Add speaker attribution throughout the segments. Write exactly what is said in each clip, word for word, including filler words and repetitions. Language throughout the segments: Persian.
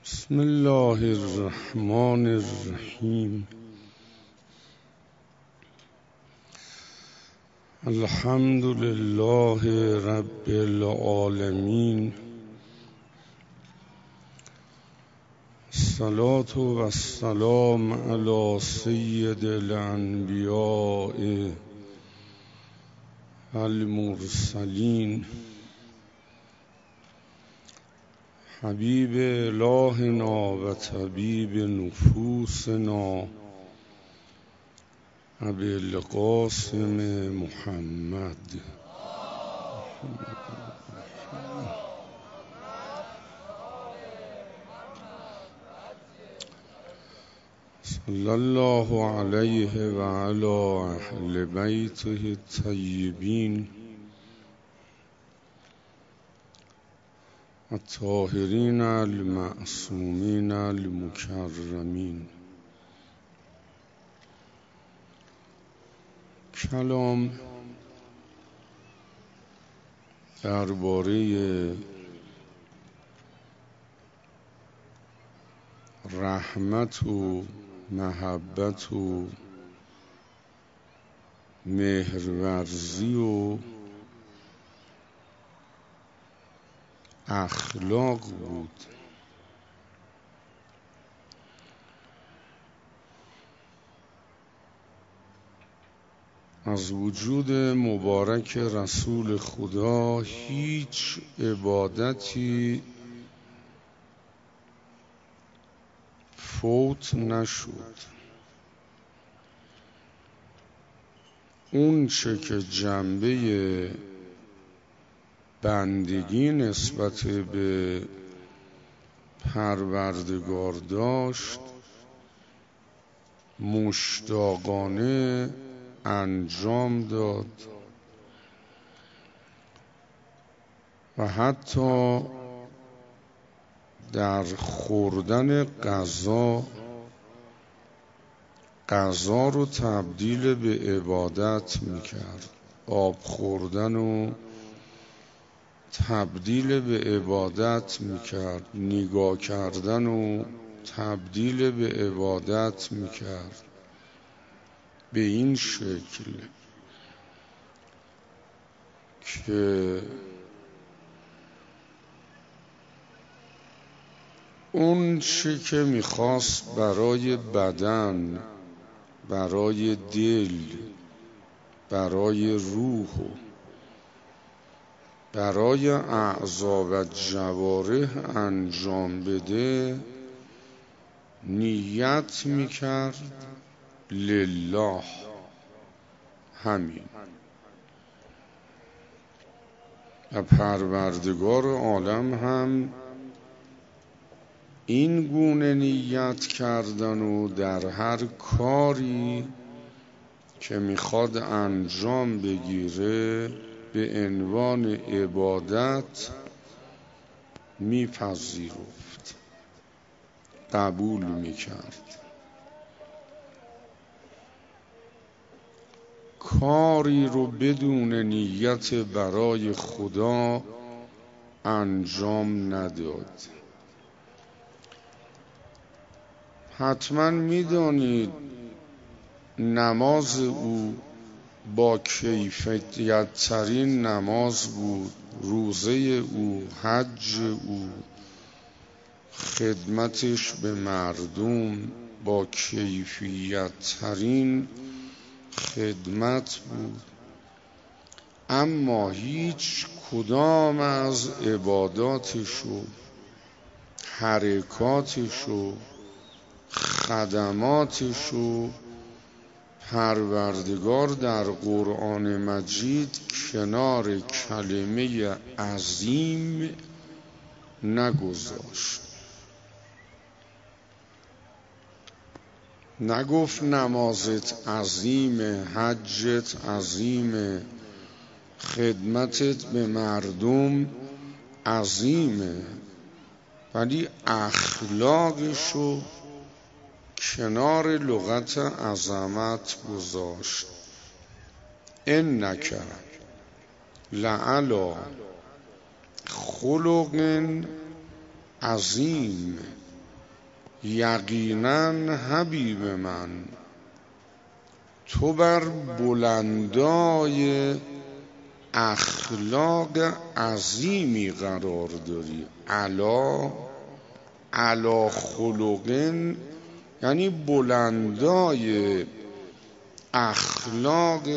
Speaker 1: بسم الله الرحمن الرحیم. الحمد لله رب العالمین. الصلاة و السلام علی سید الانبیاء المرسلین حبیب الهنا و طبیب نفوسنا ابی القاسم محمد. صلی الله علیه و علی اهل بیته الطیبین الطاهرین المعصومین المکرمین. کلام درباره رحمت و محبت و مهرورزی و اخلاق بود. از وجود مبارک رسول خدا هیچ عبادتی فوت نشد. اون چه که جنبه بندگی نسبت به پروردگار داشت مشتاقانه انجام داد و حتی در خوردن غذا غذا رو تبدیل به عبادت میکرد. آب خوردن و تبدیل به عبادت میکرد. نگاه کردن و تبدیل به عبادت میکرد. به این شکل که اون چی که میخواست برای بدن، برای دل، برای روح و برای اعضا و جوارح انجام بده نیت میکرد لله. همین. و پروردگار عالم هم این گونه نیت کردن و در هر کاری که میخواد انجام بگیره به عنوان عبادت میپذیرفت، قبول میکرد. کاری رو بدون نیت برای خدا انجام نداد. حتما میدانید نماز او با کیفیت ترین نماز بود. روزه او، حج او، خدمتش به مردم با کیفیت ترین خدمت بود. اما هیچ کدام از عباداتش و حرکاتش و خدماتش و پروردگار در قرآن مجید کنار کلمه عظیم نگذاشت. نگفت نمازت عظیمه، حجت عظیمه، خدمتت به مردم عظیمه، ولی اخلاقشو کنار لغت عظمت گذاشت. انک لعلی خلق عظیم. یقینا حبیب من تو بر بلندای اخلاق عظیمی قرار داری. علا علا خلقن یعنی بلندای اخلاق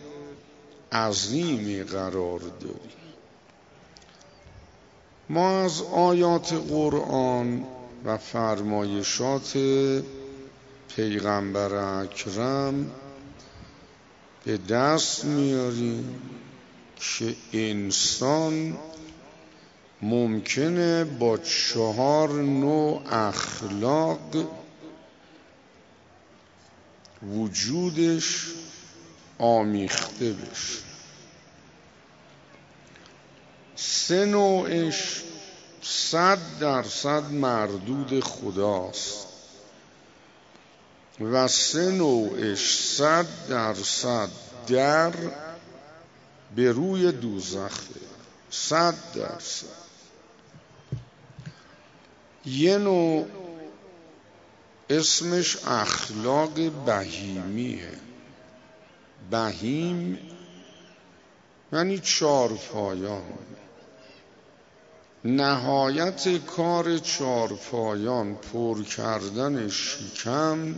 Speaker 1: عظیمی قرار داری. ما از آیات قرآن و فرمایشات پیغمبر اکرم به دست میاریم که انسان ممکنه با چهار نوع اخلاق وجودش آمیخته بشه. سه نوعش صد درصد مردود خداست و سه نوعش صد درصد در به روی دوزخه. صد درصد. یه نوع اسمش اخلاق بهیمیه. بهیم یعنی چارپایان. نهایت کار چارپایان پر کردن شکم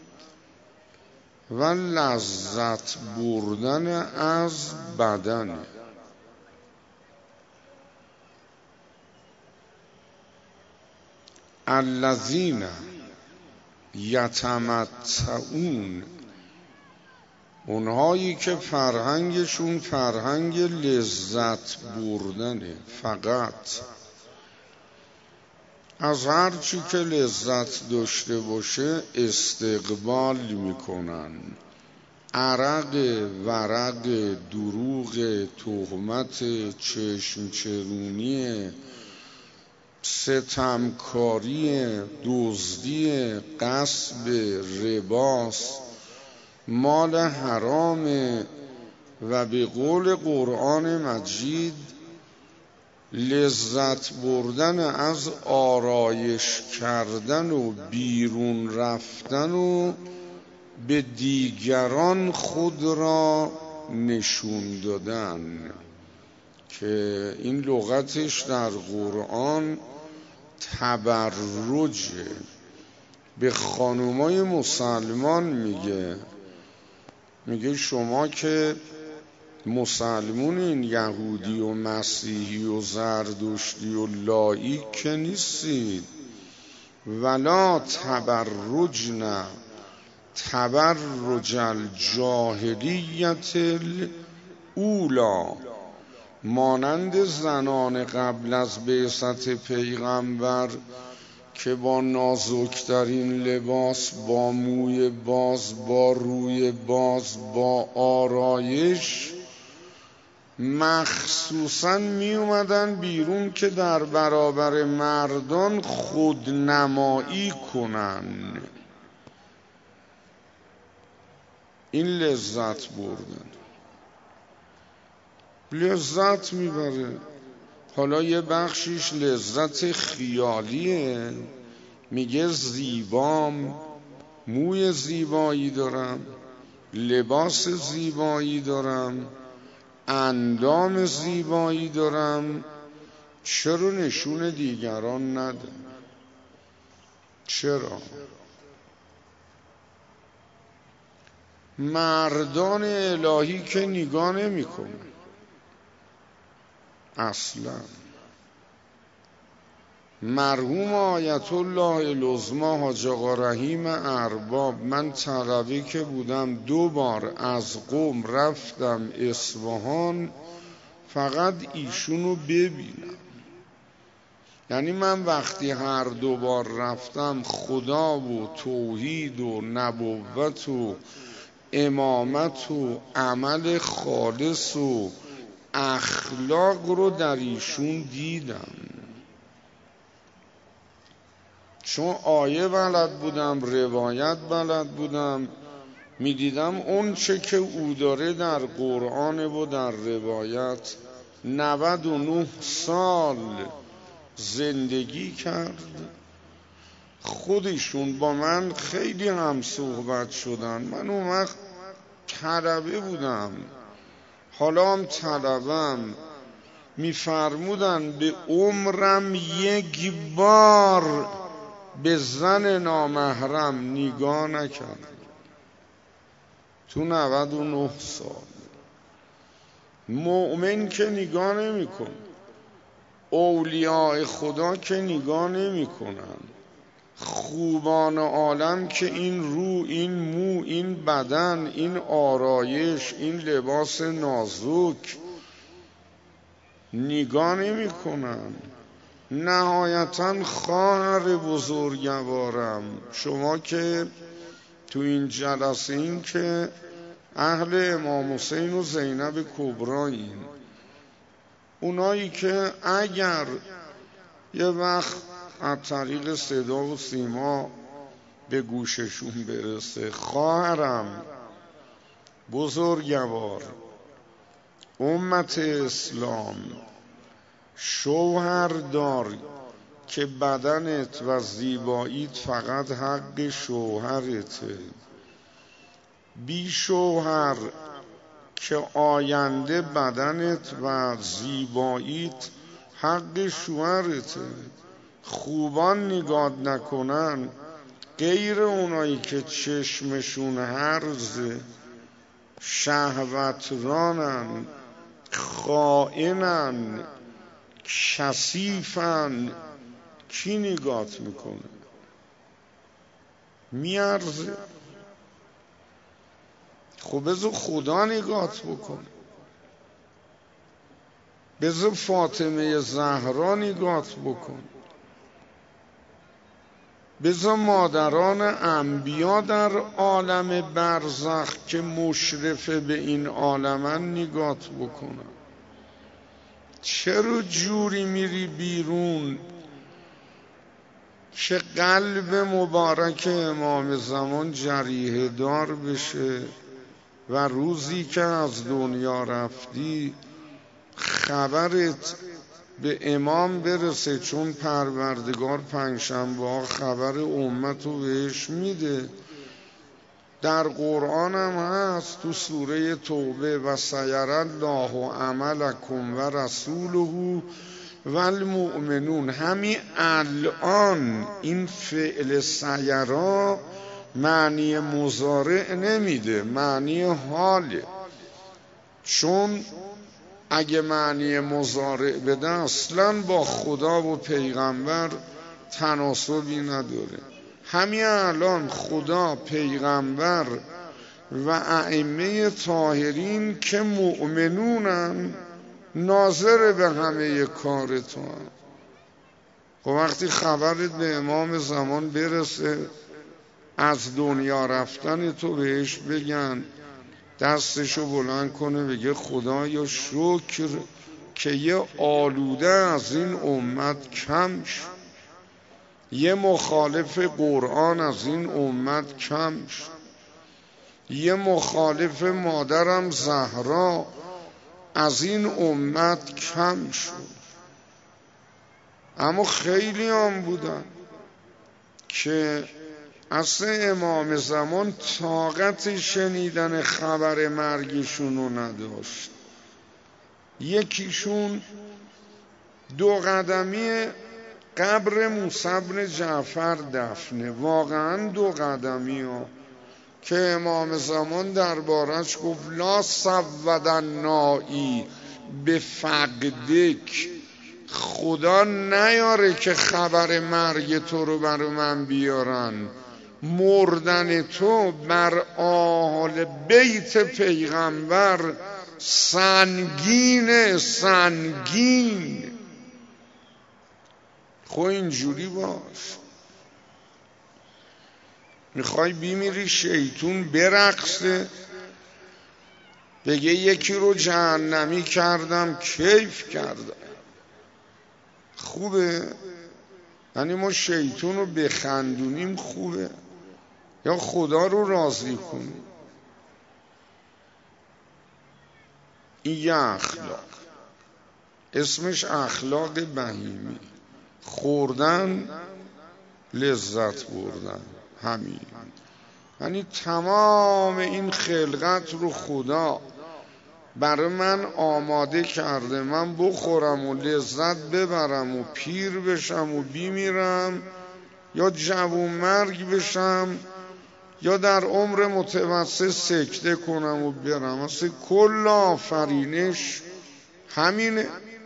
Speaker 1: و لذت بردن از بدن. الذین یتمتعون، اونهایی که فرهنگشون فرهنگ لذت بردنه، فقط از هر چی که لذت داشته باشه استقبال میکنن. عرق ورق دروغ تهمت چشم چرونی ستمکاری دزدی غصب رباس مال حرام و به قول قرآن مجید لذت بردن از آرایش کردن و بیرون رفتن و به دیگران خود را نشون دادن که این لغتش در قرآن تبرجه. به خانومای مسلمان میگه میگه شما که مسلمونین، یهودی و مسیحی و زردشتی و لایک که نیستید. ولا تبرجن تبرج الجاهلیت الاولی، مانند زنان قبل از بعثت پیغمبر که با نازکترین لباس، با موی باز، با روی باز، با آرایش مخصوصاً می اومدن بیرون که در برابر مردان خودنمایی کنن. این لذت بردن، لذت میبره. حالا یه بخشیش لذت خیالیه، میگه زیبام، موی زیبایی دارم، لباس زیبایی دارم، اندام زیبایی دارم، چرا نشون دیگران ندم؟ چرا؟ مردان الهی که نگاه نمی کنن اصلا. مرحوم آیت الله العظمی حاج آقا رحیم ارباب، من طلبه که بودم دو بار از قم رفتم اصفهان فقط ایشونو ببینم. یعنی من وقتی هر دو بار رفتم خدا و توحید و نبوت و امامت و عمل خالص و اخلاق رو در ایشون دیدم. چون آیه بلد بودم، روایت بلد بودم، میدیدم اون چه که او داره در قرآن و در روایت. نود و نه سال زندگی کرد، خودشون با من خیلی هم صحبت شدن. من اون وقت طلبه بودم، حالا هم طلبم. میفرمودن به عمرم یک بار به زن نامحرم نگاه نکردم تو نود و نه سال. مؤمن که نگاه نمی کن، اولیاء خدا که نگاه نمی کنن، خوبان عالم که این رو، این مو، این بدن، این آرایش، این لباس نازک نگاه نمی کنن. نهایتا خواهر بزرگوارم، شما که تو این جلسه این که اهل امام حسین و زینب کبرایین، اونایی که اگر یه وقت از طریق صدا و سیما به گوششون برسه، خواهرم بزرگوار امت اسلام، شوهر دار که بدنت و زیباییت فقط حق شوهرته، بی شوهر که آینده بدنت و زیباییت حق شوهرته. خوبان نگاه نکنن، غیر اونایی که چشمشون هرزه، شهوترانن، خائنن، کثیفن، کی نگات میکنه؟ میارزه. خب بذار خدا نگات بکنه، بذار فاطمه زهرا نگات بکن، بذار مادران انبیا در عالم برزخ که مشرفه به این عالمن نگات بکنن. چرا جوری میری بیرون که قلب مبارک امام زمان جریحه دار بشه و روزی که از دنیا رفتی خبرت به امام برسه، چون پروردگار پنجشنبه ها خبر امت رو بهش میده. در قرآن هم هست تو سوره توبه: و سیر الله عملکم و رسوله و المؤمنون. همین الان این فعل سیرا معنی مضارع نمیده، معنی حاله، چون اگه معنی مضارع بده اصلا با خدا و پیغمبر تناسبی نداره. همین الان خدا، پیغمبر و ائمه طاهرین که مؤمنونن ناظر به همه کار تو هم. خب وقتی خبرت به امام زمان برسه از دنیا رفتن تو، بهش بگن دستشو بلند کنه بگه خدایا شکر که یه آلوده از این امت کم شد، یه مخالف قرآن از این امت کم شد، یه مخالف مادرم زهرا از این امت کم شد. اما خیلی هم بودن که اصلا امام زمان طاقت شنیدن خبر مرگشون رو نداشت. یکیشون دو قدمی قبر موسی بن جعفر دفنه، واقعا دو قدمی ها که امام زمان دربارش گفت لا سودن نایی به فقدک، خدا نیاره که خبر مرگ تو رو برای من بیارن، مردن تو بر آل بیت پیغمبر سنگین سنگین. خب اینجوری باش. میخوای بیمیری شیطون برقصه بگه یکی رو جهنمی کردم کیف کردم، خوبه؟ یعنی ما شیطون رو بخندونیم خوبه یا خدا رو راضی کنیم؟ این یه اخلاق، اسمش اخلاق بهیمی. خوردن لذت بردن. همین، یعنی تمام این خلقت رو خدا برای من آماده کرده، من بخورم و لذت ببرم و پیر بشم و بیمیرم یا جوون مرگ بشم یا در عمر متوسط سکته کنم و برم. اصلا کل آفرینش همینه،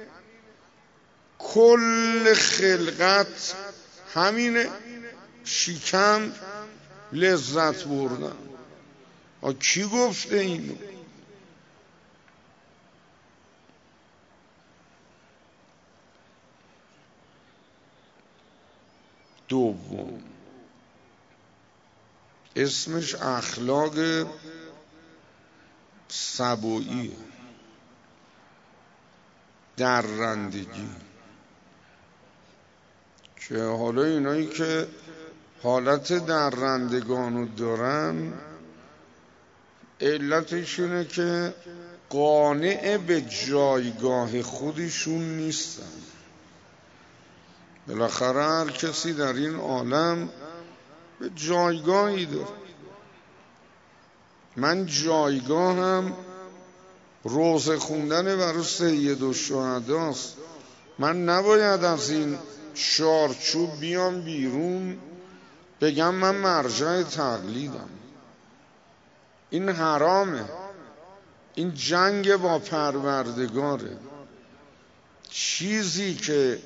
Speaker 1: کل خلقت همینه، شکم لذت بردن. آ کی گفته اینو؟ دوم اسمش اخلاق سبویی، درندگی، که حالا اینایی که حالت درندگانو دارن علتش اینه که قانع به جایگاه خودشون نیستن. بالاخره هر کسی در این عالم به جایگاهی داره. من جایگاهم روزه خوندن برای سید الشهداست. من نباید از این چارچوب بیام بیرون بگم من مرجع تقلیدم. این حرامه، این جنگ با پروردگاره. چیزی که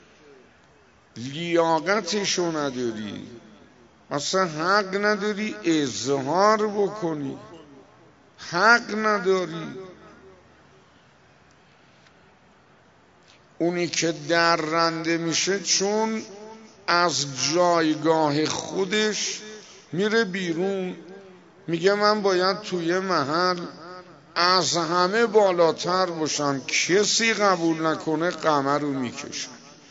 Speaker 1: لیاقتشو نداری، اصلا حق نداری اظهار بکنی، حق نداری. اونی که درنده میشه چون از جایگاه خودش میره بیرون، میگه من باید توی محل از همه بالاتر باشم. کسی قبول نکنه قمر رو میکشم،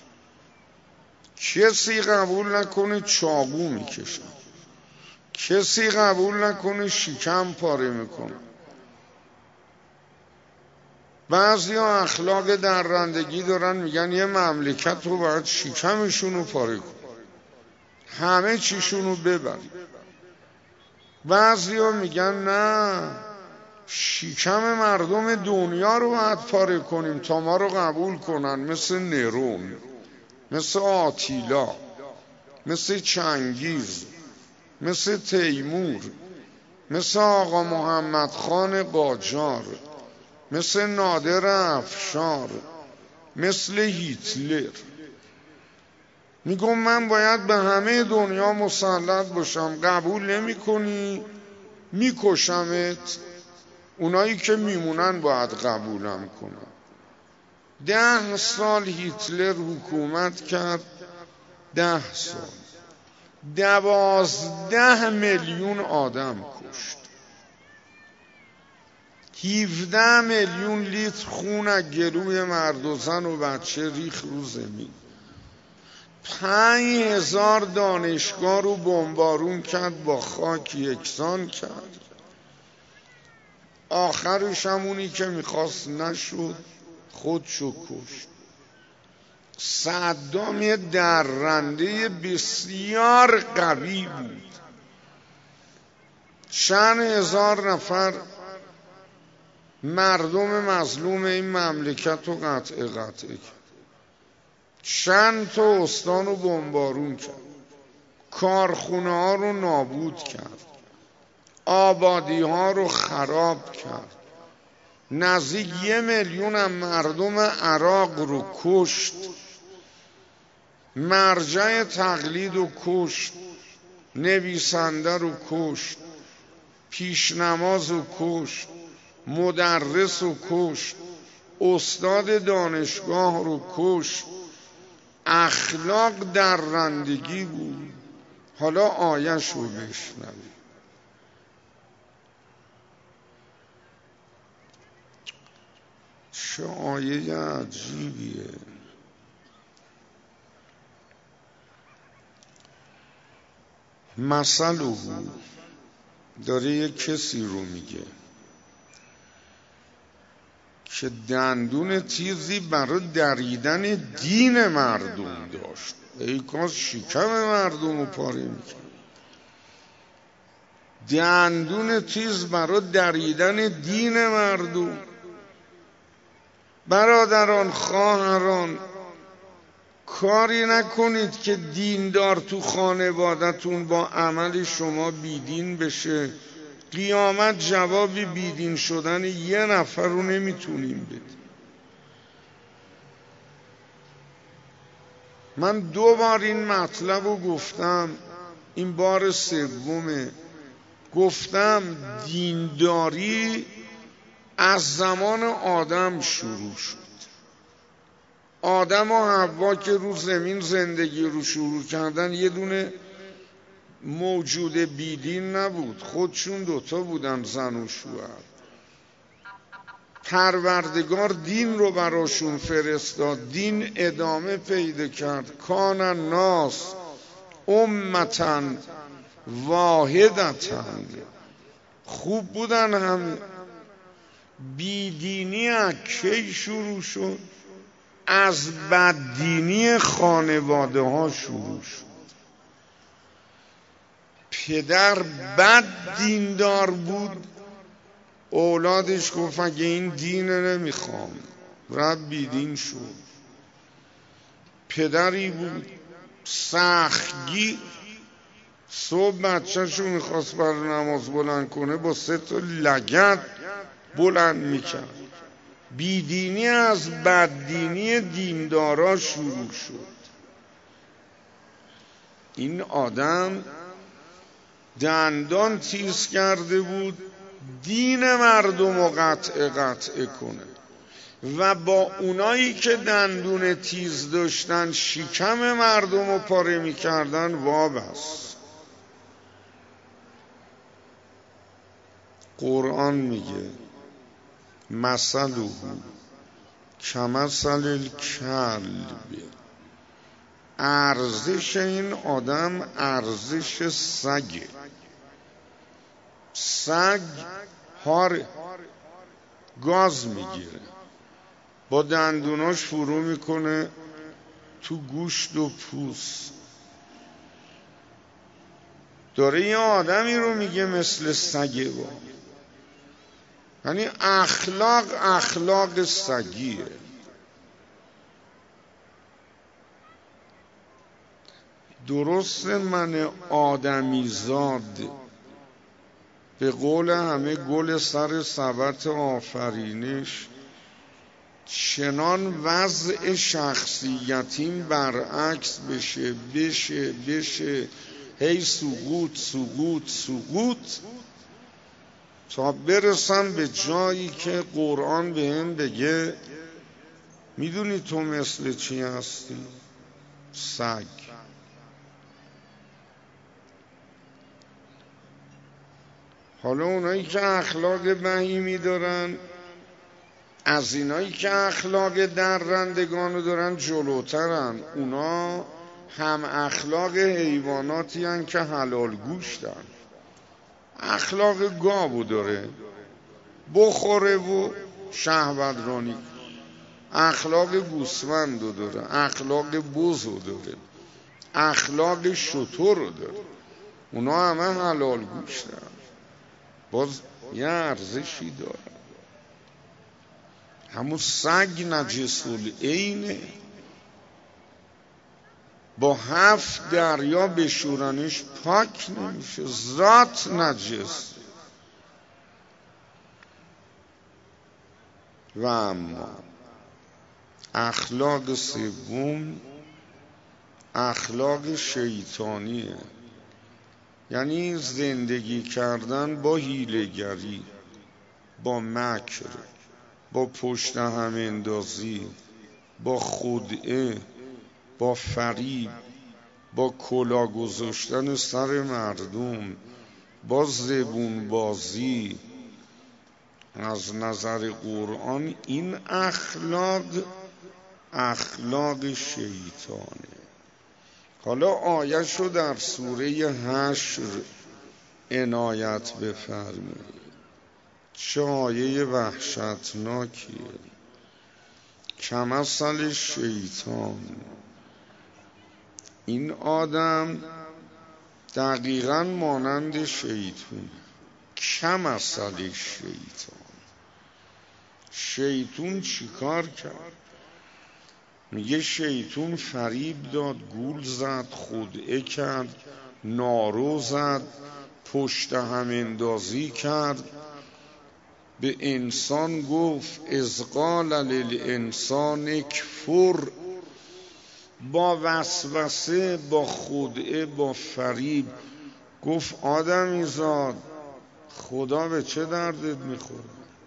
Speaker 1: کسی قبول نکنه چاقو میکشم، کسی قبول نکنه شکم پاره میکنه. بعضی ها اخلاق درندگی دارن، میگن یه مملکت رو باید شکمشون رو پاره کن، همه چیشون رو ببر. بعضی ها میگن نه، شکم مردم دنیا رو باید پاره کنیم تا ما رو قبول کنن، مثل نرون، مثل آتیلا، مثل چنگیز، مثل تیمور، مثل آقا محمد خان قاجار، مثل نادر افشار، مثل هیتلر. میگم من باید به همه دنیا مسلط باشم، قبول نمی کنی میکشمت. اونایی که میمونن باید قبولم کنن. ده سال هیتلر حکومت کرد، ده سال دوازده میلیون آدم کشت، هفده میلیون لیتر خون از گلوی مرد و زن و بچه ریخ رو زمین، پنج هزار دانشگاه رو بمبارون کرد، با خاک یکسان کرد. آخرش همونی که میخواست نشد، خودشو کشت. صدام یه درنده بسیار قوی بود، چند هزار نفر مردم مظلوم این مملکت رو قطع قطع کرد، چند تا استان رو بمبارون کرد، کارخونه ها رو نابود کرد، آبادی ها رو خراب کرد، نزدیک یه میلیون هم مردم عراق رو کشت، مرجع تقلید رو کشت، نویسنده رو کشت، پیشنماز رو کشت، مدرس رو کشت، استاد دانشگاه رو کشت. اخلاق درندگی بود. حالا آیش رو بشنوید. چه آیه عجیبیه. مثله داره یک کسی رو میگه که دندون تیزی برای دریدن دین مردم داشت. ای کاش شکم مردم رو پاره میکرد. دندون تیز برای دریدن دین مردم. برادران، خواهران، کاری نکنید که دیندار تو خانوادتون با عمل شما بیدین بشه. قیامت جوابی بیدین شدن یه نفر رو نمیتونیم بدیم. من دو بار این مطلب رو گفتم، این بار سومه. گفتم دینداری از زمان آدم شروع شد. آدم و حوا که رو زمین زندگی رو شروع کردن یه دونه موجود بیدین نبود، خودشون دوتا بودن، زن و شوهر. پروردگار دین رو براشون فرستاد، دین ادامه پیدا کرد. کان الناس امةً واحدةً. خوب بودن هم. بیدینی از کی شروع شد؟ از بددینی خانواده ها شروع شد. پدر بد دیندار بود، اولادش گفت اگه این دینه نمیخوام، رب بیدین شد. پدری بود سختگی، صبح بچه شو میخواست برای نماز بلند کنه با سه تا لگد بلند میکرد. بیدینی از بددینی دیندارا شروع شد. این آدم دندان تیز کرده بود دین مردم رو قطع قطع کنه و با اونایی که دندون تیز داشتن شکم مردم رو پاره میکردن وابست. قرآن میگه مثله کمثل الکلب. ارزش این آدم ارزش سگه. سگ هار گاز میگیره، با دندوناش فرو میکنه تو گوشت و پوست. داره یه آدمی رو میگه مثل سگه. با یعنی اخلاق اخلاق سگیه. درست من آدمی زاد به قول همه گل سر سبت آفرینش، چنان وضع شخصیتیم برعکس بشه بشه بشه هی سقوط سقوط سقوط تا برسم به جایی که قرآن به هم بگه میدونی تو مثل چی هستی؟ سگ. حالا اونایی که اخلاق بهیمی دارن از اینایی که اخلاق درندگانو دارن جلوترن. اونا هم اخلاق حیواناتی هن که حلال گوشتن. اخلاق گاو داره، بخوره و شهوت رانی. اخلاق گوسفند داره، اخلاق بزو داره، اخلاق شتر داره. اونا همه حلال گوشتن، باز یه ارزشی داره. همون سگ نجس العینه، با هفت دریا بشورنش پاک نمیشه، ذات نجس. و اما اخلاق سوم اخلاق شیطانیه، یعنی زندگی کردن با حیله‌گری، با مکر، با پشت هم اندازی، با خدعه، با فریب، با کلا گذاشتن سر مردم، با زبون بازی. از نظر قرآن این اخلاق اخلاق شیطانه. حالا آیه‌شو در سوره حشر عنایت بفرمایید. چه آیه وحشتناکیه. کمثل شیطان. این آدم دقیقاً مانند شیطان، کمثل شیطان. شیطان چیکار کرد؟ میگه شیطان فریب داد، گول زد، خدعه کرد، نارو زد، پشت هم اندازی کرد، به انسان گفت اذ قال للانسان کفر. با وسوسه، با خدعه، با فریب گفت آدمی زاد خدا به چه دردت میخوره؟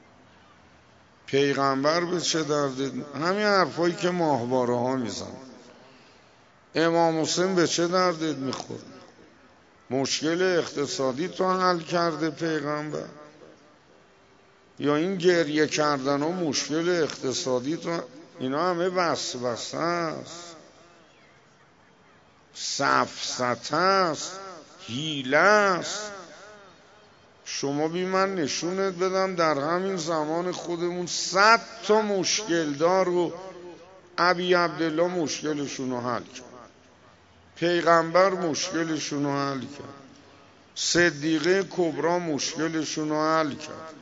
Speaker 1: پیغمبر به چه دردت میخوره؟ همین حرفایی که ماهواره ها میزن. امام حسین به چه دردت میخوره؟ مشکل اقتصادی تو حل کرده پیغمبر؟ یا این گریه کردن ها مشکل اقتصادی تو؟ اینا همه وسوسه است، سفسطه است، حیله است. شما بی من نشونت بدم در همین زمان خودمون صد تا مشکل دار رو ابی عبدالله مشکلشون رو حل کرد، پیغمبر مشکلشون رو حل کرد، صدیقه کبرا مشکلشون رو حل کرد.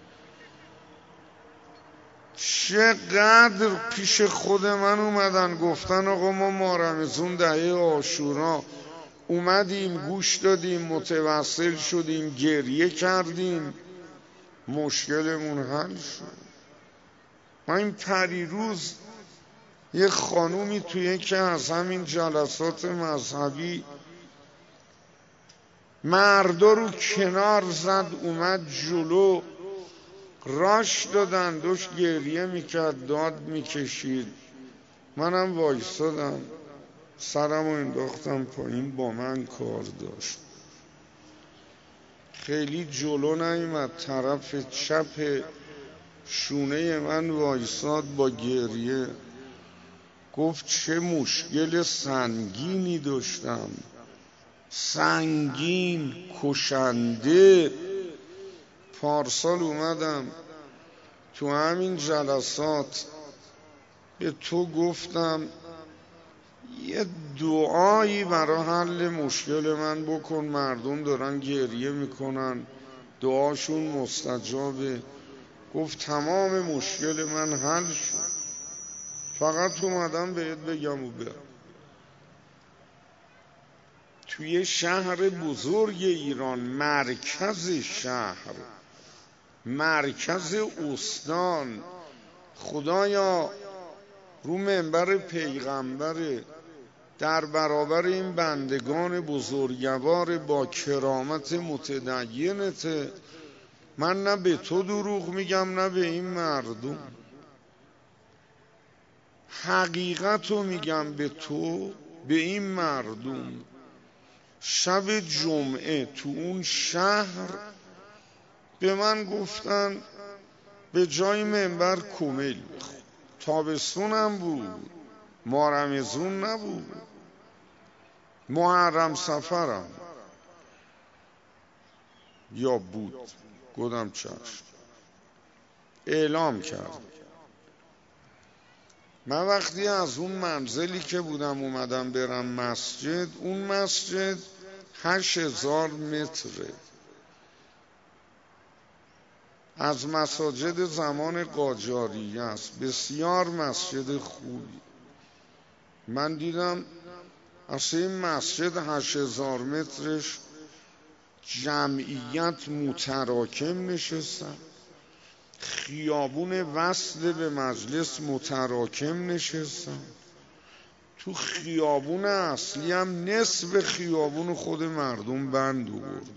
Speaker 1: چقدر پیش خود من اومدن گفتن آقا ما مارمزون دهه عاشورا اومدیم گوش دادیم متوسل شدیم گریه کردیم مشکلمون حل شد. من این پریروز یه خانومی توی یکی از همین جلسات مذهبی مردا رو کنار زد اومد جلو، راش دادن، داشت گریه میکرد، داد میکشید. منم وایسادم سرم رو انداختم پایین، با من کار داشت. خیلی جلو نیامد، طرف چپ شونه من وایساد با گریه. گفت چه مشکل سنگینی داشتم، سنگین، کشنده. پارسال اومدم تو همین جلسات به تو گفتم یه دعایی برای حل مشکل من بکن، مردم دارن گریه میکنن دعاشون مستجابه. گفت تمام مشکل من حل شد، فقط اومدم بهت بگم و برم. توی شهر بزرگ ایران، مرکز شهر، مرکز استان، خدایا رو منبر پیغمبر در برابر این بندگان بزرگوار با کرامت متدینت، من نه به تو دروغ میگم نه به این مردم، حقیقتو میگم به تو به این مردم. شب جمعه تو اون شهر به من گفتن به جای منبر کمیل بخون. تابستونم بود، مارمزون نبود، محرم سفرم یا بود. گفتم چشم. اعلام کرد. من وقتی از اون منزلی که بودم اومدم برم مسجد، اون مسجد هشت هزار متره، از مساجد زمان قاجاریه است، بسیار مسجد خوبی. من دیدم اصلا این مسجد هشت هزار مترش جمعیت متراکم نشستن، خیابون وصل به مجلس متراکم نشستن، تو خیابون اصلی هم نصف خیابون خود مردم بند آوردن.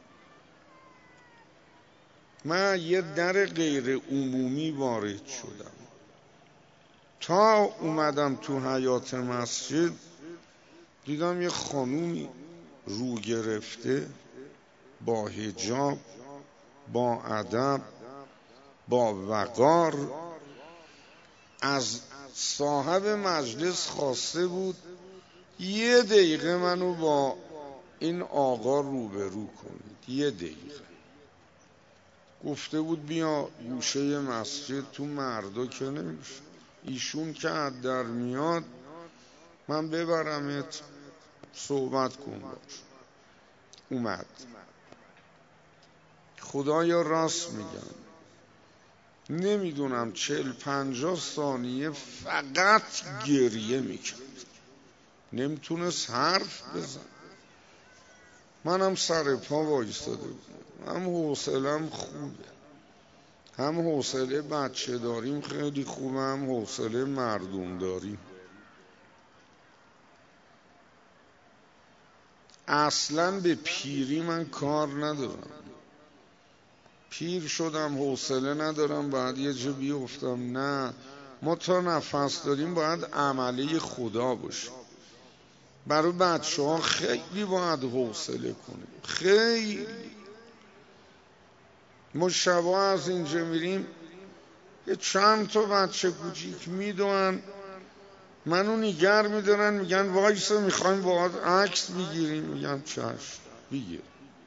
Speaker 1: من یه در غیر عمومی وارد شدم، تا اومدم تو حیاط مسجد دیدم یه خانومی رو گرفته با حجاب، با ادب، با وقار، از صاحب مجلس خواسته بود یه دقیقه منو با این آقا روبرو کنید. یه دقیقه گفته بود بیا گوشه مسجد، تو مردا که نمیشه. ایشون که از در میاد من ببرمت صحبت کن باش. اومد. خدایا راست میگن، نمیدونم چل پنجاه ثانیه فقط گریه میکرد، نمیتونست حرف بزن. منم سر پا وایستاده بودم، هم حوصله‌ام خوبه، هم حوصله بچه داریم خیلی خوبه، هم حوصله مردم داریم. اصلا به پیری من کار ندارم. پیر شدم حوصله ندارم باید یه جا بیفتم، نه، ما تا نفس داریم باید عمله خدا باشه. برای بچه ها خیلی باید حوصله کنیم، خیلی. ما شبا از اینجا میریم یه چند تا بچه کوچیک میدونن منو نگر میدارن، میگن وایسا میخوایم باهات عکس بگیریم. میگم چشم بگیر.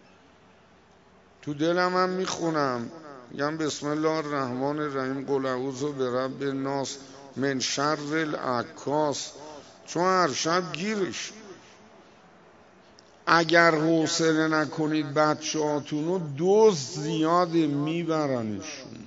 Speaker 1: تو دلم هم میخونم، میگم بسم الله الرحمن الرحیم، قل اعوذ برب الناس من شر العکاس، چون هر شب گیرش. اگر حوصله نکنید بچه هاتونو دزد زیاد میبرنشون.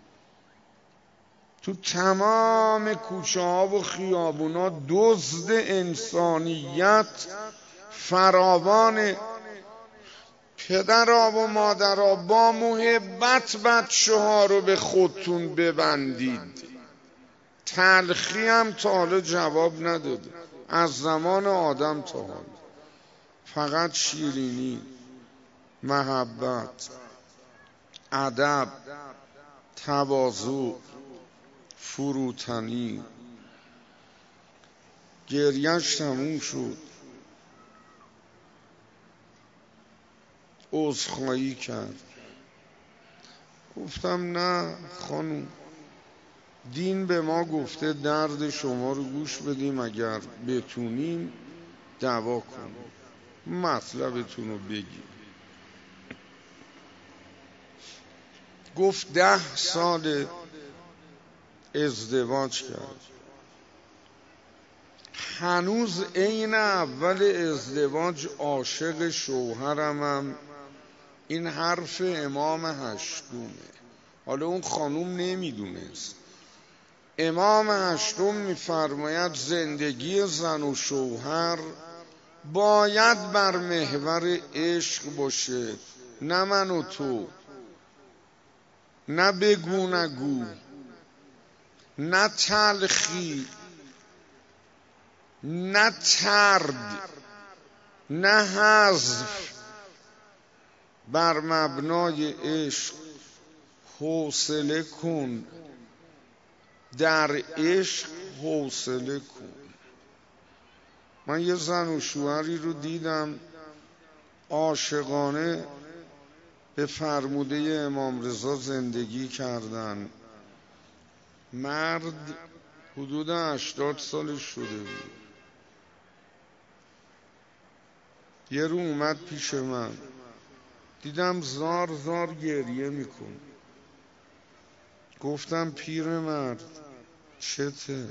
Speaker 1: تو تمام کوچه ها و خیابونا دزد انسانیت فراوانه. پدرها و مادرها با محبت بچه ها رو به خودتون ببندید. تلخی هم تا حالا جواب نداده از زمان آدم تا حالا. فقط شیرینی، محبت، ادب، تواضع، فروتنی. گریه‌اش تموم شد، عذرخواهی کرد. گفتم نه خانوم، دین به ما گفته درد شما رو گوش بدیم، اگر بتونیم دوا کنیم، مطلبتون رو بگیم. گفت ده سال ازدواج کرد، هنوز عین اول ازدواج عاشق شوهرمم. این حرف امام هشتمه. حالا اون خانوم نمیدونست. امام هشتم میفرماید زندگی زن و شوهر باید بر محور عشق باشه، نه من و تو، نه بگو نگو، نه تلخی، نه طرد، نه حذف. بر مبنای عشق. حوصله کن، در عشق حوصله کن. من یه زن و شوهری رو دیدم عاشقانه به فرموده امام رضا زندگی کردن. مرد حدود هشتاد سالش شده بود. یه رو اومد پیش من، دیدم زار زار گریه میکن. گفتم پیرمرد چته؟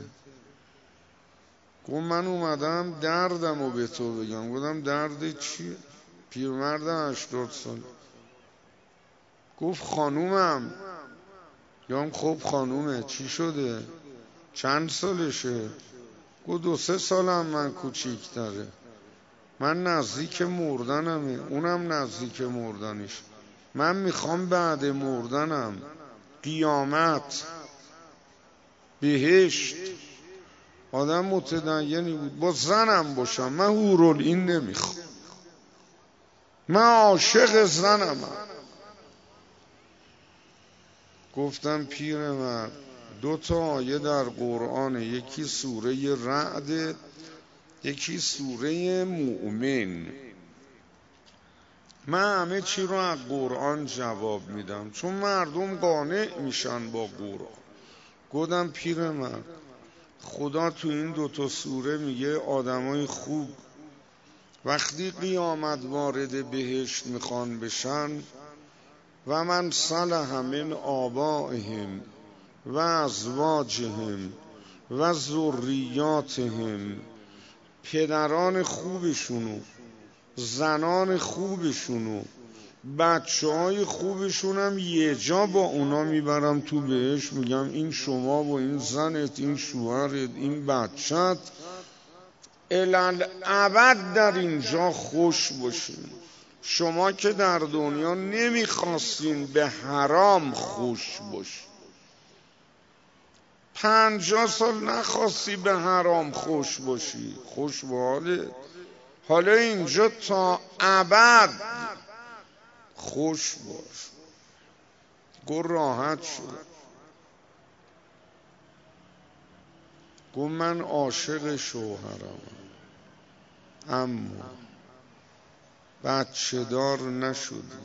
Speaker 1: گفت من اومدم دردم رو به تو بگم. گفتم درد چیه؟ پیرمرد هشتاد سال. گفت خانومم. یا خب خانومه چی شده؟ چند سالشه؟ گفت دو سه سالم من کوچیک تره. من نزدیک مردنمه، اونم نزدیک مردنش. من میخوام بعد مردنم قیامت، بهشت. آدم متدینی بود. با زنم باشم، من هورالعین نمیخوام، من عاشق زنم. گفتم پیرمرد دو تا آیه در قرآن، یکی سوره رعد، یکی سوره مؤمن. من همه چی رو از قرآن جواب میدم چون مردم قانع میشن با قرآن. گفتم پیرمرد خدا تو این دوتا سوره میگه آدمای خوب وقتی قیامت وارد بهشت میخوان بشن، و من صلح من آبائهم و ازواجهم و ذریاتهم، پدران خوبشونو، زنان خوبشونو، بچه های خوبشونم یه جا با اونا میبرم تو بهش، میگم این شما و این زنت، این شوهرت، این بچت الالعبد در اینجا خوش باشین. شما که در دنیا نمیخواستین به حرام خوش باشین، پنجاه سال نخواستی به حرام خوش باشی، خوش به حالت، حالا اینجا تا ابد خوش باش. گو راحت شد، گو من عاشق شوهرم اما بچه دار نشدی.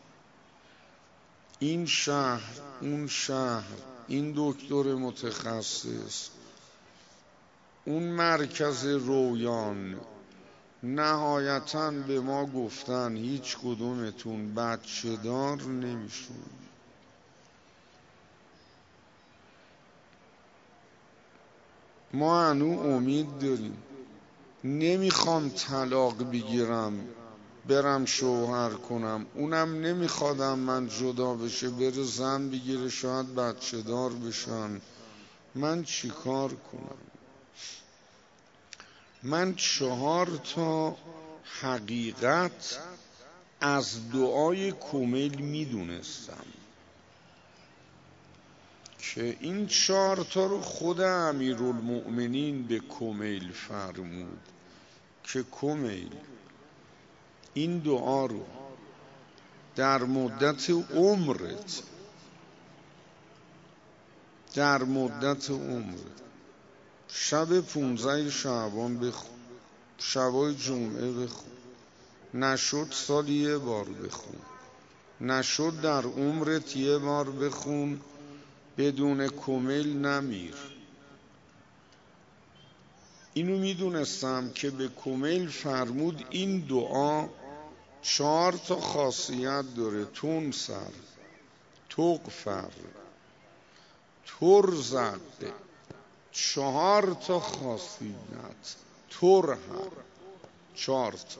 Speaker 1: این شهر، اون شهر، این دکتر متخصص، اون مرکز رویان، نهایتاً به ما گفتن هیچ کدومتون بچه دار نمیشون. ما هنو امید داریم. نمیخوام طلاق بگیرم برم شوهر کنم، اونم نمیخوادم من جدا بشه بره زن بگیره شاید بچه دار بشن، من چیکار کنم؟ من چهار تا حقیقت از دعای کمیل میدونستم که این چهار تا رو خود امیرالمؤمنین به کمیل فرمود که کمیل این دعا رو در مدت عمرت در مدت عمرت شب پونزده شعبان بخون، شبای جمعه بخون، نشد سالی یه بار بخون، نشد در عمرت یه بار بخون، بدون کمیل نمیر. اینو میدونستم که به کمیل فرمود این دعا چهار تا خاصیت داره: تنصر، تغفر، ترزق، چهار تا خاصیت، ترهم، چهار تا،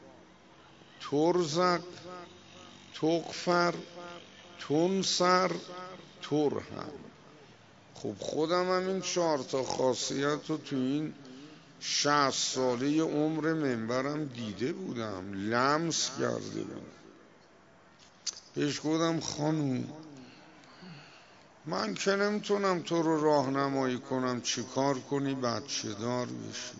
Speaker 1: ترزق، تغفر، تنصر، ترهم. خب خودم هم این چهار تا خاصیت رو تو این شصت ساله عمر منبرم دیده بودم، لمس کرده بودم. بهش گفتم خانوم من که نمیتونم تو رو راهنمایی کنم چی کار کنی بچه دار بشی،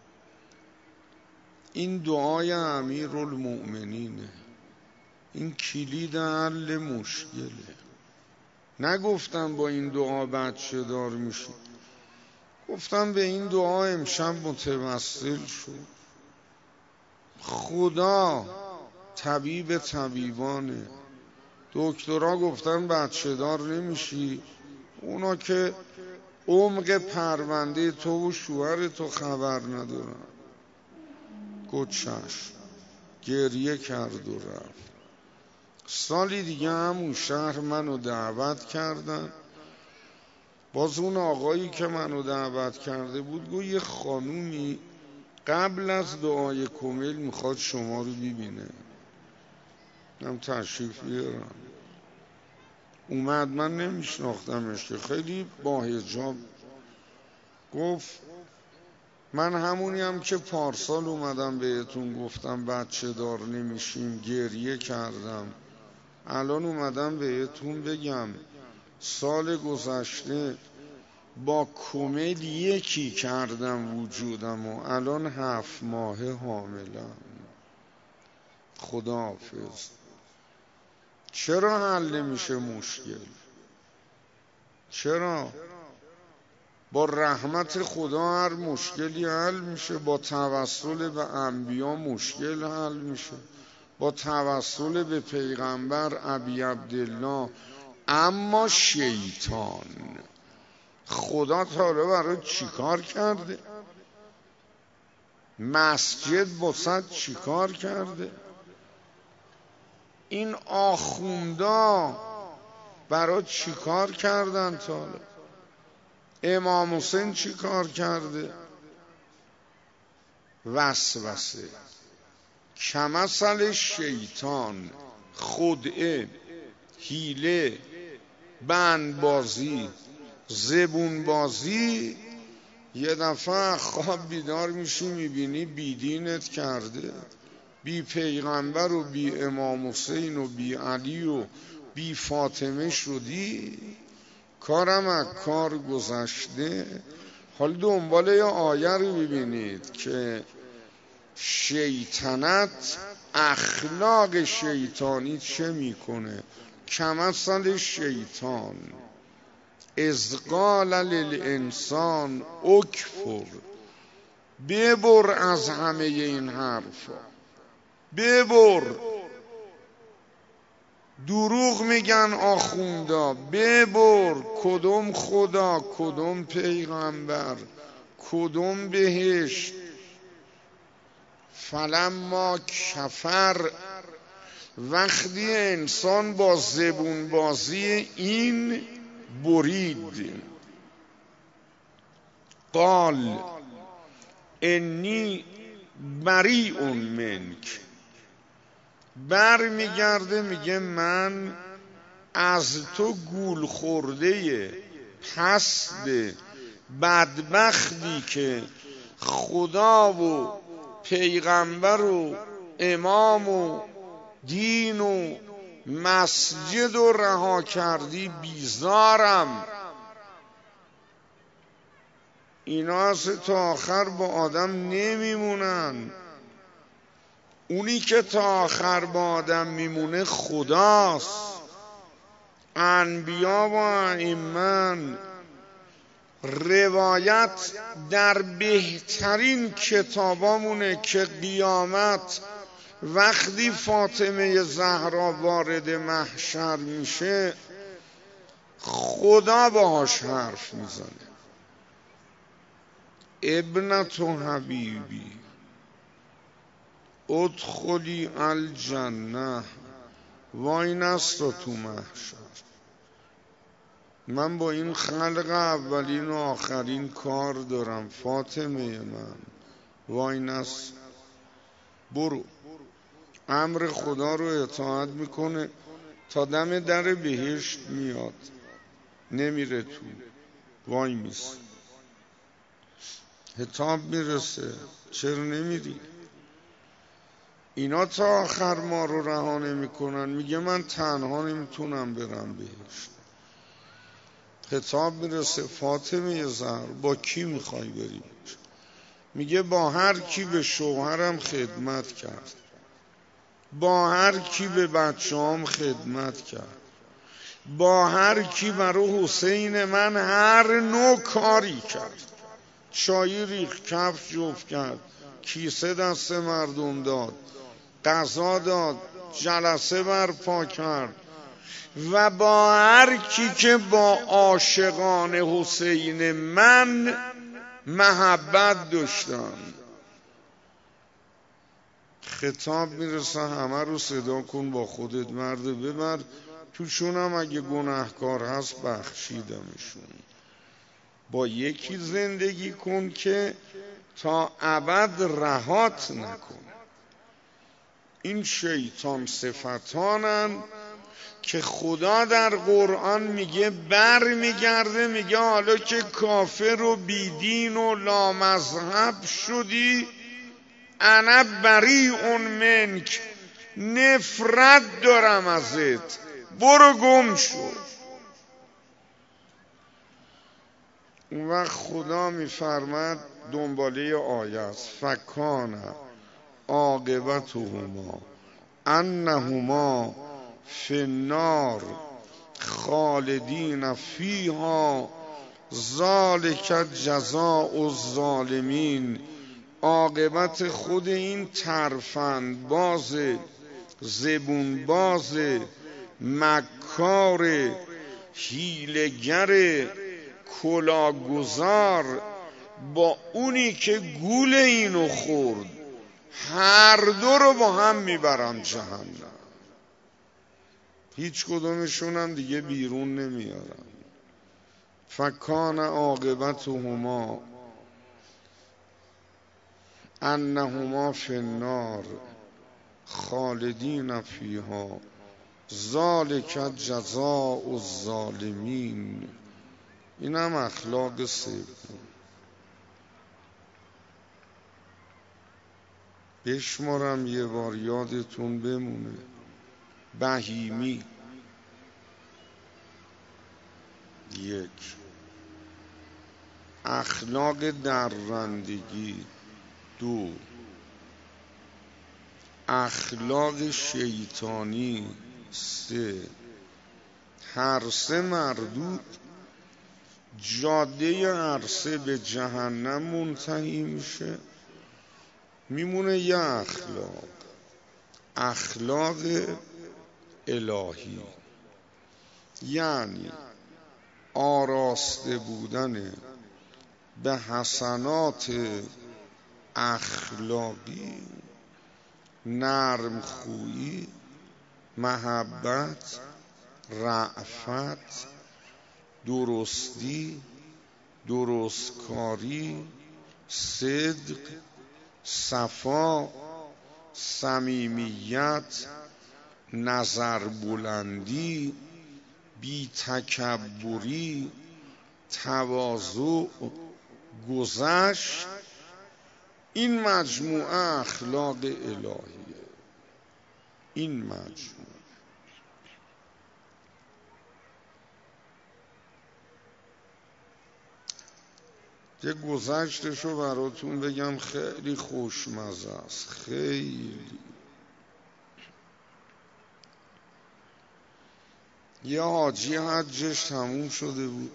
Speaker 1: این دعای امیرالمؤمنینه، این کلید حل مشکله. نگفتم با این دعا بچه دار میشی، گفتم به این دعا امشب متوسل شو. خدا طبیب طبیبانه. دکترها گفتن بچه دار نمیشی، اونا که عمق پرونده تو و شوهر تو خبر ندارن. گفت چشم، گریه کرد و رفت. سالی دیگه همون شهر منو دعوت کردن، باز اون آقایی که منو دعوت کرده بود گفت یه خانومی قبل از دعای کمیل میخواد شما رو ببینه. هم تشریف بیارم. اومد، من نمیشناختمش که، خیلی با حجاب. گفت من همونی هم که پارسال اومدم بهتون گفتم بچه دار نمیشیم، گریه کردم، الان اومدم بهتون بگم سال گذشته با کمیل یکی کردم وجودم و الان هفت ماه حاملم. خداحافظ. چرا حل نمیشه مشکل؟ چرا؟ با رحمت خدا هر مشکلی حل میشه، با توسل به انبیا مشکل حل میشه، با توسل به پیغمبر ابی عبدالله. اما شیطان، خدا تعالی برای چی کار کرده؟ مسجد بسد چی کار کرده؟ این آخوندا برای چی کار کردن تا حالا؟ امام حسین چی کار کرده؟ وسوسه. کمثل شیطان، خدعه، حیله، بندبازی، زبونبازی. یه دفعه خواب بیدار میشی میبینی بیدینت کرده، بی پیغمبر و بی امام حسین و بی علی و بی فاطمه شدی، کارم از کار گذشته. حال دنبال یه آیه رو ببینید که شیطنت، اخلاق شیطانی چه میکنه. کمثل شیطان اذ قال للانسان اکفر. ببر از همه این حرفا، ببر. دروغ میگن آخوندا، ببر. کدوم خدا، کدوم پیغمبر، کدوم بهشت. فلما کفر، وقتی انسان با زبون بازی این برید، قال انی بریء منک، بر میگرده میگه من از تو گول خورده پست بدبختی که خدا و پیغمبر و امام و دین و مسجد و رها کردی بیزارم. اینا تا آخر با آدم نمیمونن. اونی که تا آخر با آدم میمونه خداست. انبیا و ائمه روایت در بهترین کتابامونه که قیامت وقتی فاطمه زهرا وارد محشر میشه خدا باهاش حرف میزنه. ابنت حبیبی ادخلی الجنه، وای نستا تو محشر. من با این خلق اولین و آخرین کار دارم فاطمه من، وای نست. برو. امر خدا رو اطاعت میکنه تا دم در بهشت میاد، نمیره تو، وای میست. حتاب میرسه، چرا نمیری؟ اینا تا آخر ما رو رها نمیکنن. میگه من تنها نمیتونم برم بهشت. خطاب میرسه فاطمه زهر با کی میخوای بری؟ میگه با هر کی به شوهرم خدمت کرد، با هر کی به بچه‌ام خدمت کرد، با هر کی برای حسین من هر نوع کاری کرد. چای ریخت، کفش جفت کرد، کیسه دست مردم داد، غذا داد، جلسه برپا کرد. و با هر کی که با عاشقان حسین من محبت داشتن. خطاب میرسه همه رو صدا کن با خودت، مرد ببر توشونم اگه گناهکار هست بخشیدمشون. با یکی زندگی کن که تا ابد رهات نکنه. این شیطان صفتانن که خدا در قرآن میگه بر میگرده میگه حالا که کافر و بیدین و لامذهب شدی، انا بریء منک، نفرت دارم ازت، برو گم شو. اون وقت خدا میفرماد دنباله آیه است، فکان عاقبتهما انهما فی النار خالدین فیها ذالک جزاء الظالمین. عاقبت خود این ترفند باز، زبون باز، مکار، حیله‌گر، کلاهگذار با اونی که گول اینو خورد، هر دو رو با هم میبرم جهنم. هیچ کدومشون هم دیگه بیرون نمیارم. فکان عاقبتهما انهما فی النار خالدین فیها ذالک جزاء الظالمین. این هم اخلاق سوم. بشمارم یه بار یادتون بمونه. بهیمی یک، اخلاق درندگی دو، اخلاق شیطانی سه. هر سه مردود جاده هر سه به جهنم منتهی میشه. میمونه یه اخلاق، اخلاق الهی، یعنی آراسته بودن به حسنات اخلاقی، نرم خویی، محبت، رأفت، درستی، درستکاری، صدق، صفا، صمیمیت، نظر بلندی، بی تکبری، تواضع، گذشت. این مجموعه اخلاق الهیه. این مجموعه یه گذشتشو براتون بگم، خیلی خوشمزه است. خیلی یه حاجی حجش تموم شده بود،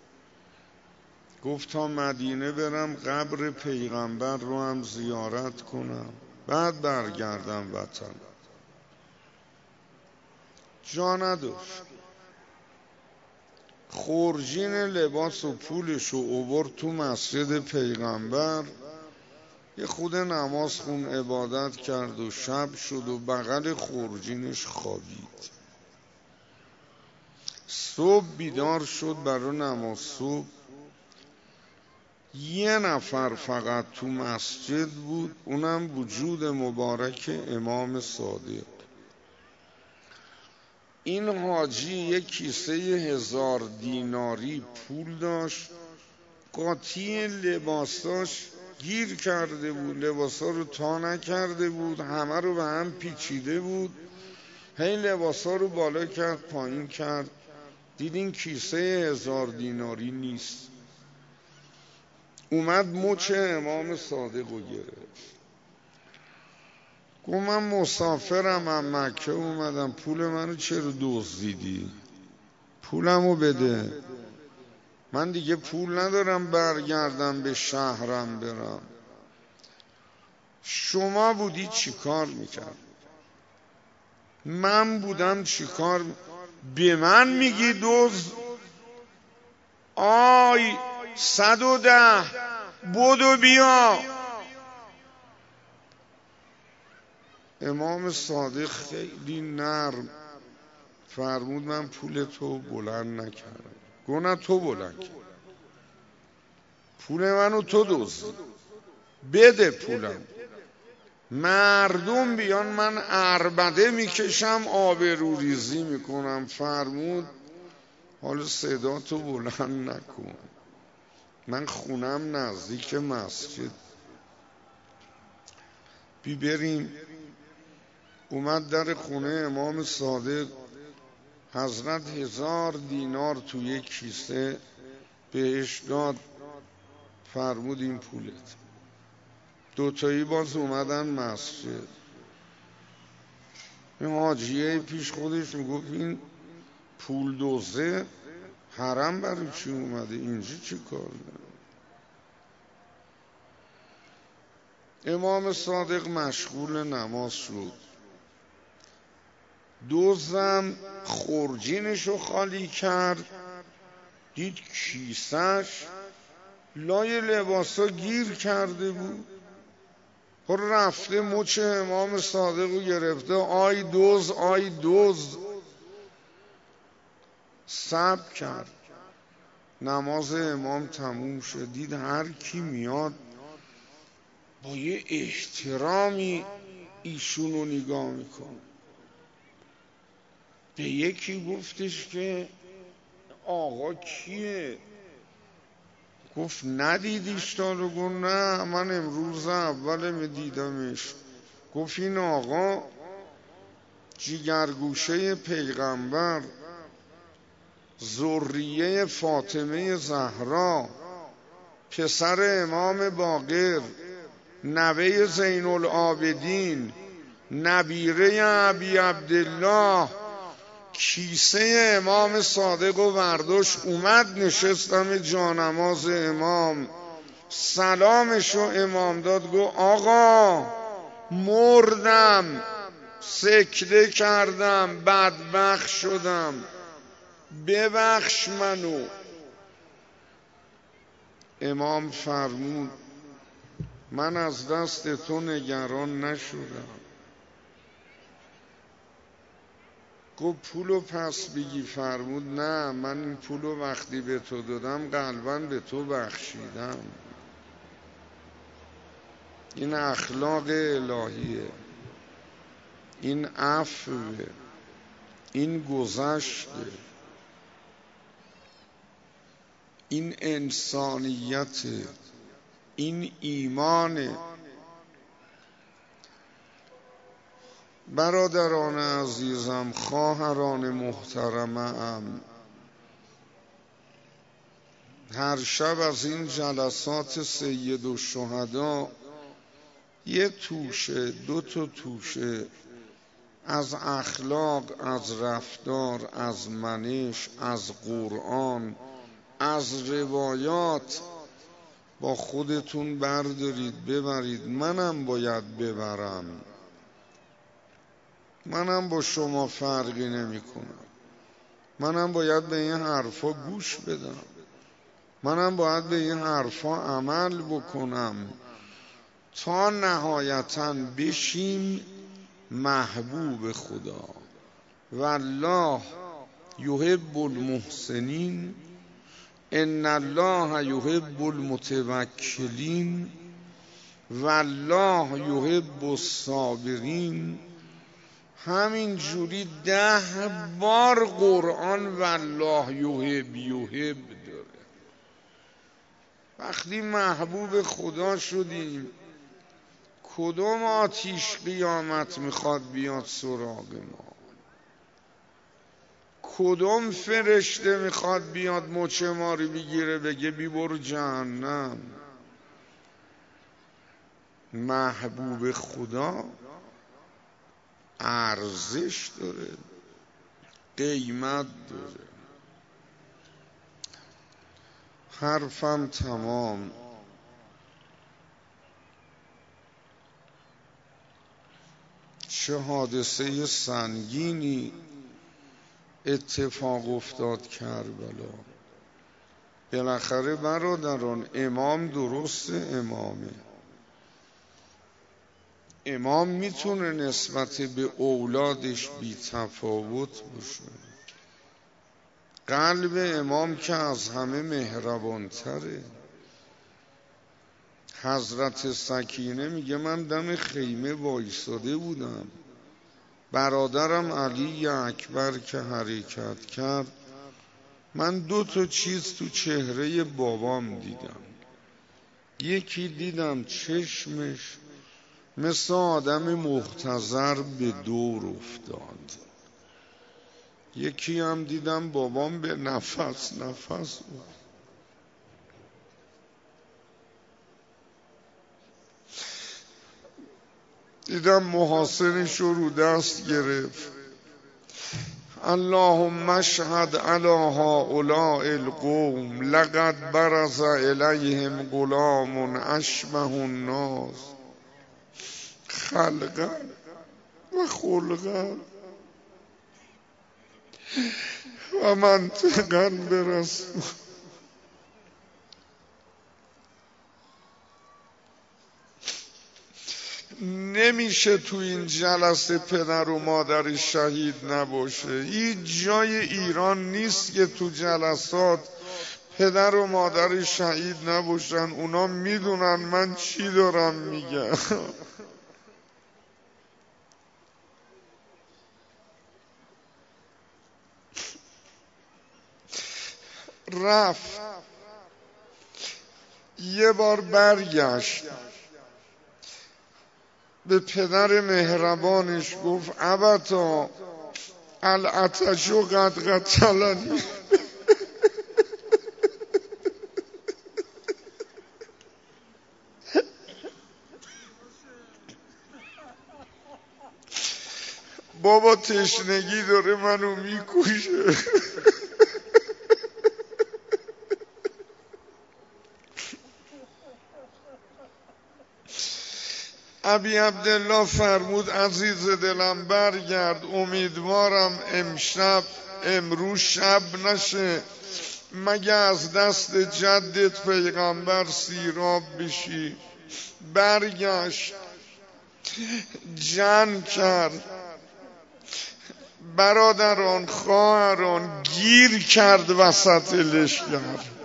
Speaker 1: گفت تا مدینه برم قبر پیغمبر رو هم زیارت کنم بعد برگردم وطن. جا نداشت. خورجین لباس و پولش رو آورد تو مسجد پیغمبر، یه خود نماز خون، عبادت کرد و شب شد و بغل خورجینش خوابید. صبح بیدار شد برای نماز صبح. یه نفر فقط تو مسجد بود، اونم وجود مبارک امام صادق. این حاجی یک کیسه هزار دیناری پول داشت، قاطی لباساش گیر کرده بود، لباسا رو تا نکرده بود، همه رو به هم پیچیده بود، هی لباسا رو بالا کرد پایین کرد، دیدین کیسه هزار دیناری نیست. اومد مچ امام صادق رو گرفت، گفت من مسافرم، من مکه اومدم، پول منو چرا دزدیدی؟ پولمو بده، من دیگه پول ندارم برگردم به شهرم برم. شما بودی چی کار میکرد؟ من بودم چی کار؟ به من میگی دزد؟ آی صد و ده بدو بیا. امام صادق خیلی نرم فرمود من پول تو بلند نکردم. گفت نه تو بلند کرد، پول منو تو دزدی، بده پولم. مردم بیان من عربده میکشم آبروریزی میکنم. فرمود حالا صدا تو بلند نکن، من خونم نزدیک مسجد، بی بریم. اومد در خونه امام صادق، حضرت هزار دینار توی یک کیسه بهش داد، فرمود این پولت. دوتایی باز اومدن مسجد. این حاجیه پیش خودش میگفت این پول دوزه حرم برای چی اومده اینجا، چی کار داره؟ امام صادق مشغول نماز شد. دوزم خورجینشو خالی کرد، دید کیسش لای لباسا گیر کرده بود، پر رفته مچ امام صادق رو گرفته، آی دوز آی دوز. صبر کرد، نماز امام تموم شد، دید هر کی میاد با یه احترامی ایشونو نگاه میکنه. به یکی گفتش که آقا کیه؟ گفت ندیدیش تا رو؟ گفت نه من امروز اول می دیدمش. گفت این آقا جیگرگوشه پیغمبر، ذریه فاطمه زهرا، پسر امام باقر، نوه زین العابدین، نبیره ابی عبدالله، کیسه امام صادق و برداشت اومد نشستم جانماز امام، سلامشو امام داد، گو آقا مردم، سکته کردم، بدبخت شدم، ببخش منو. امام فرمود من از دست تو نگران نشدم. گفت پولو پس بگی؟ فرمود نه، من این پولو وقتی به تو دادم قلباً به تو بخشیدم. این اخلاق الهیه، این عفوه، این گذشته، این انسانیت، این ایمانه. برادران عزیزم، خواهران محترمم، هر شب از این جلسات سید الشهدا یه توشه، دو تا توشه از اخلاق، از رفتار، از منش، از قرآن، از روایات با خودتون بردارید ببرید. منم باید ببرم، منم با شما فرقی نمی کنم. منم باید به این حرفا گوش بدم، منم باید به این حرفا عمل بکنم تا نهایتاً بشیم محبوب خدا. والله یحب المحسنین، ان الله یحب المتوکلین، والله یحب الصابرین. همین جوری ده بار قرآن والله یحب یحب داره. وقتی محبوب خدا شدیم، کدوم آتیش قیامت میخواد بیاد سراغ ما؟ کدوم فرشته میخواد بیاد مچ ما رو بگیره بگه بی برو جهنم؟ محبوب خدا ارزش داره، قیمت داره. حرفم تمام. چه حادثه سنگینی اتفاق افتاد کربلا. بالاخره برادران امام درست امامه. امام میتونه نسبت به اولادش بی تفاوت باشه. قلب امام که از همه مهربان تره. حضرت سکینه میگه من دم خیمه وایساده بودم، برادرم علی اکبر که حرکت کرد، من دو تا چیز تو چهره بابام دیدم. یکی دیدم چشمش مثل آدم محتضر به دور افتاد، یکی هم دیدم بابام به نفس نفس بود. دیدم محاسنش رو دست گرفت. اللهم اشهد علی هؤلاء القوم لقد برز الیهم غلام اشبه الناس خلقا و خلقا و منطقا برسول. نمیشه تو این جلسه پدر و مادر شهید نباشه. هیچ جای ایران نیست که تو جلسات پدر و مادر شهید نباشن، اونا میدونن من چی دارم میگم. رفت یه بار برگشت به پدر مهربانش گفت ابتا العطشو قد قتلنی. بابا تشنگی داره منو میکشه. ابی عبدالله فرمود عزیز دلم برگرد، امیدوارم امشب امروز شب نشه مگه از دست جدت پیغمبر سیراب بشی. برگشت جنگ کرد، برادران خواهران گیر کرد وسط لشکر.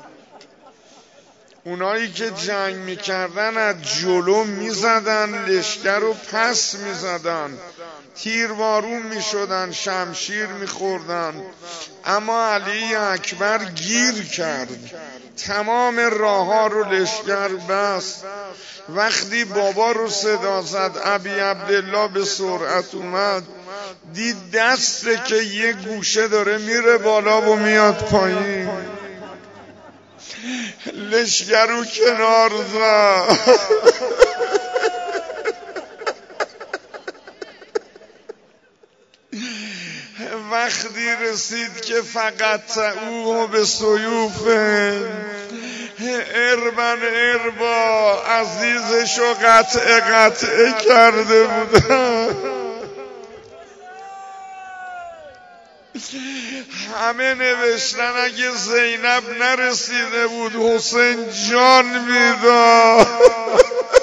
Speaker 1: اونایی که جنگ میکردن از جلو میزدن، لشکر رو پس میزدن، تیربارون میشدن، شمشیر میخوردن، اما علی اکبر گیر کرد، تمام راه ها رو لشکر بست. وقتی بابا رو صدا زد ابی عبدالله به سرعت اومد، دید دسته که یه گوشه داره میره بالا و میاد پایین، لشگر رو کنار زد. وقتی رسید که فقط او به سیوفه اربن اربا عزیزشو قطع قطع کرده بودن. همه نوشتن اگه زینب نرسیده بود حسین جان میداد.